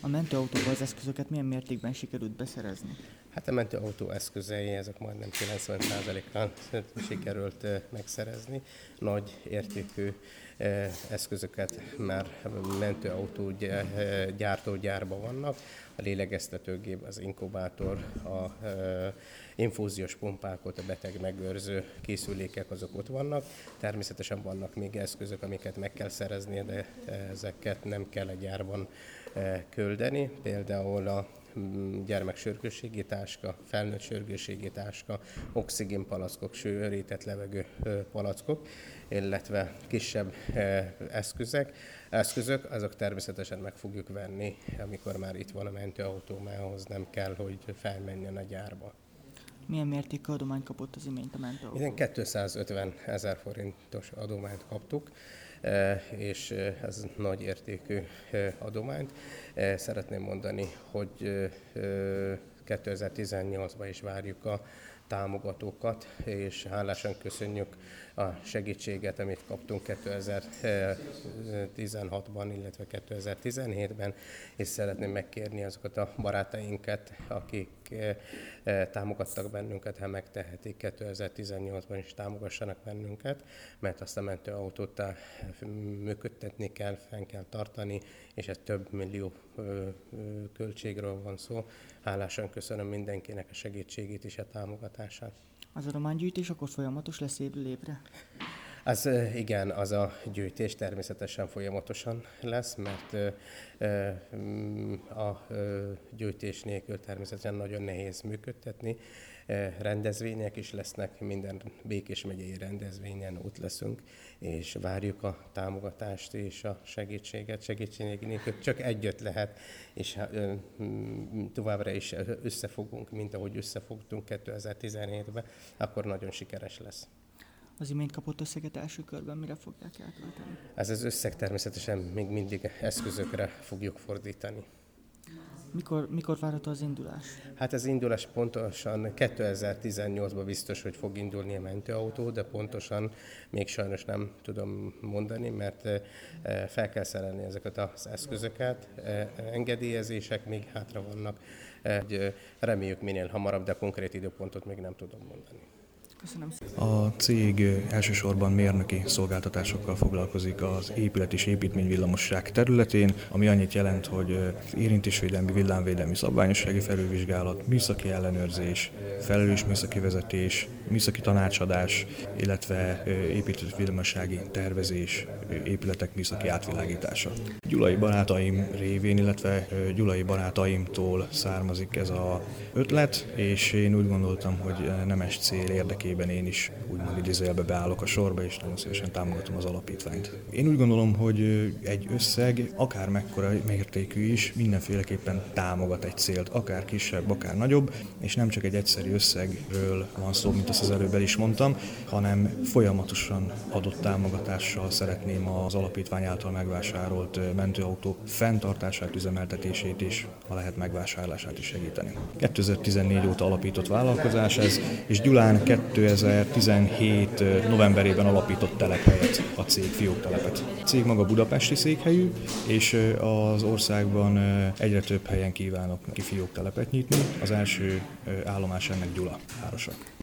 A mentőautóba az eszközöket milyen mértékben sikerült beszerezni? Hát a mentőautó eszközei, ezek majdnem 90%-kal sikerült megszerezni. Nagy értékű eszközöket már mentőautó gyártógyárban vannak. A lélegeztetőgép, az inkubátor, a infúziós pumpákat, a beteg megőrző készülékek azok ott vannak. Természetesen vannak még eszközök, amiket meg kell szerezni, de ezeket nem kell a gyárban küldeni. Például a gyermeksürgősségi táska, felnőtt sürgősségi táska, oxigénpalackok, sűrített levegő palackok, illetve kisebb eszközök, azok természetesen meg fogjuk venni, amikor már itt van a mentőautó, mert ahhoz nem kell, hogy felmenjen a gyárba. Milyen mértékű adományt kapott az imént a mentőautó? Idén 250 000 forintos adományt kaptuk, és ez nagy értékű adományt. Szeretném mondani, hogy 2018-ban is várjuk a támogatókat, és hálásan köszönjük a segítséget, amit kaptunk 2016-ban, illetve 2017-ben, és szeretném megkérni azokat a barátainkat, akik támogattak bennünket, ha megtehetik, 2018-ban is támogassanak bennünket, mert azt a mentőautót működtetni kell, fenn kell tartani, és ez több millió költségről van szó. Hálásan köszönöm mindenkinek a segítségét és a támogatását. Az adománygyűjtés akkor folyamatos lesz évről évre? Igen, az a gyűjtés természetesen folyamatosan lesz, mert a gyűjtés nélkül természetesen nagyon nehéz működtetni. Rendezvények is lesznek, minden Békés megyei rendezvényen ott leszünk, és várjuk a támogatást és a segítséget. Segítség nélkül csak együtt lehet, és továbbra is összefogunk, mint ahogy összefogtunk 2017-ben, akkor nagyon sikeres lesz. Az imént kapott összeget első körben mire fogják elkölteni? Ez az összeg természetesen még mindig eszközökre fogjuk fordítani. Mikor várható az indulás? Hát az indulás pontosan 2018-ban biztos, hogy fog indulni a mentőautó, de pontosan még sajnos nem tudom mondani, mert fel kell szerelni ezeket az eszközöket, engedélyezések még hátra vannak, reméljük minél hamarabb, de konkrét időpontot még nem tudom mondani. Köszönöm szépen. A cég elsősorban mérnöki szolgáltatásokkal foglalkozik az épület és építményvillamosság területén, ami annyit jelent, hogy érintésvédelmi, villámvédelmi szabványossági felülvizsgálat, műszaki ellenőrzés, felelős műszaki vezetés, műszaki tanácsadás, illetve építővillamossági tervezés, épületek műszaki átvilágítása. Gyulai barátaim révén, illetve gyulai barátaimtól származik ez az ötlet, és én úgy gondoltam, hogy nemes cél érdekében én is úgymond idézőjelbe beállok a sorba, és nagyon szívesen támogatom az alapítványt. Én úgy gondolom, hogy egy összeg, akár mekkora mértékű is, mindenféleképpen támogat egy célt, akár kisebb, akár nagyobb, és nem csak egy egyszerű összegről van szó, mint azt az előbb el is mondtam, hanem folyamatosan adott támogatással szeretném az alapítvány által megvásárolt mentőautó fenntartását, üzemeltetését is, ha lehet megvásárlását is segíteni. 2014 óta alapított vállalkozás ez, és Gyulán 2017 novemberében alapított telephelyet, a cég fióktelepet. A cég maga budapesti székhelyű, és az országban egyre több helyen kívánok neki fióktelepet nyitni. Az első állomás ennek Gyula városa.